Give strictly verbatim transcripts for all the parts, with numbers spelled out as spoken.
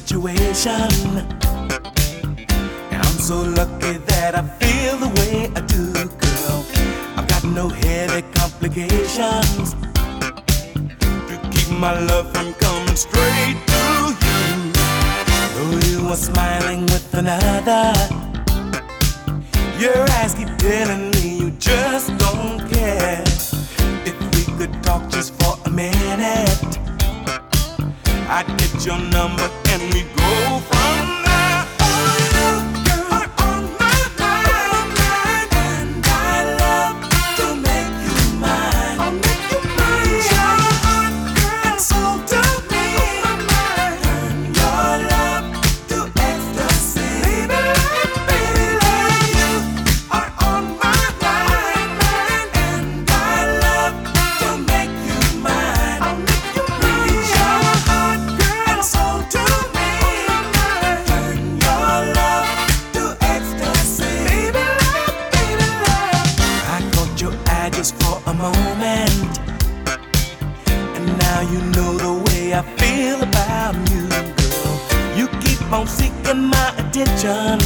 situation. And I'm so lucky that I feel the way I do, girl. I've got no heavy complications to keep my love from coming straight to you. Though you are smiling with another, your eyes keep telling me you just don't care. If we could talk just for a minute, I'd get your number and we'd go from there. Oh, you, you are on my mind, and I love to make you mine. I'll make you mine. Your heart, girl, and soul to me. Turn your love to ecstasy. Baby, baby, baby, you are on my mind, and I love to make you mine. I'll make you mine. Your heart, and soul to me. Turn your love to ecstasy. Baby love, baby love. I caught your eye just for a moment, and now you know the way I feel about you, girl. You keep on seeking my attention.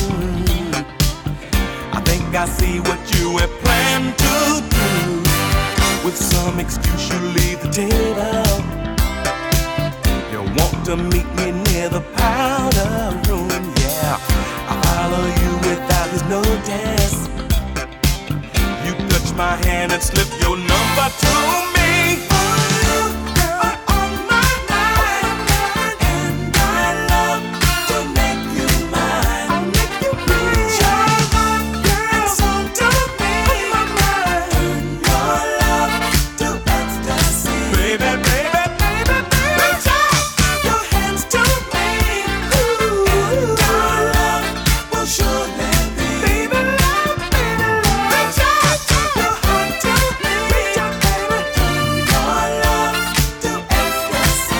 I think I see what you have planned to do. With some excuse you leave the table. You want to meet me near the powder room, yeah. I follow you without his notice. You touch my hand and slip your number to me. Oh, you are on my mind, and I love to make you mine. I'll make you mine. Your heart, and soul to me. Turn your love to ecstasy. Baby, baby, baby, baby. Your hands to me. And our love will surely be. Baby love, baby love. Your heart to me. Turn your love to ecstasy.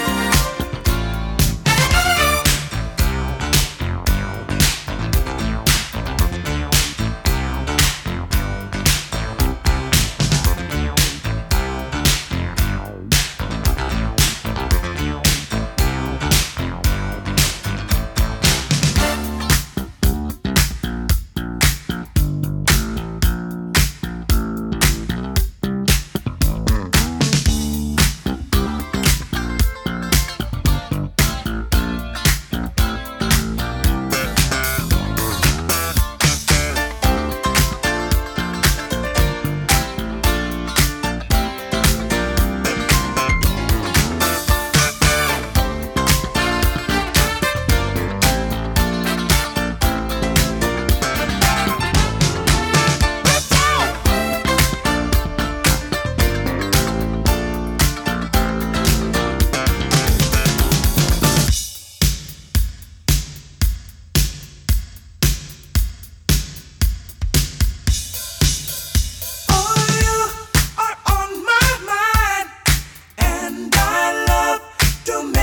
Oh, you are on my mind, and I love to